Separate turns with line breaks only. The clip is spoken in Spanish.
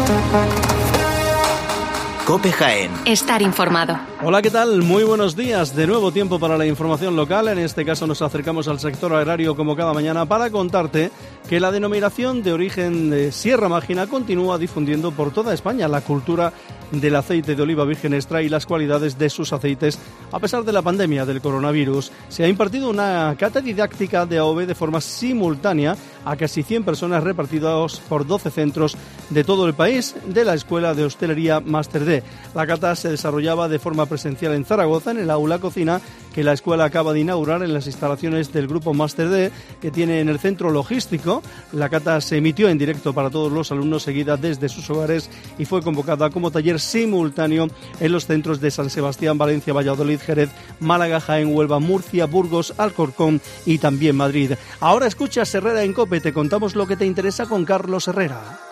COPE Jaén.
Estar informado.
Hola, ¿qué tal? Muy buenos días. De nuevo tiempo para la información local. En este caso nos acercamos al sector agrario como cada mañana para contarte que la denominación de origen de Sierra Mágina continúa difundiendo por toda España la cultura del aceite de oliva virgen extra y las cualidades de sus aceites a pesar de la pandemia del coronavirus. Se ha impartido una cátedra didáctica de AOVE de forma simultánea a casi 100 personas repartidas por 12 centros de todo el país de la Escuela de Hostelería Máster D. La cata se desarrollaba de forma presencial en Zaragoza, en el aula cocina que la escuela acaba de inaugurar en las instalaciones del grupo Máster D, que tiene en el centro logístico. La cata se emitió en directo para todos los alumnos, seguida desde sus hogares, y fue convocada como taller simultáneo en los centros de San Sebastián, Valencia, Valladolid, Jerez, Málaga, Jaén, Huelva, Murcia, Burgos, Alcorcón y también Madrid. Ahora escuchas Herrera en COPE, te contamos lo que te interesa con Carlos Herrera.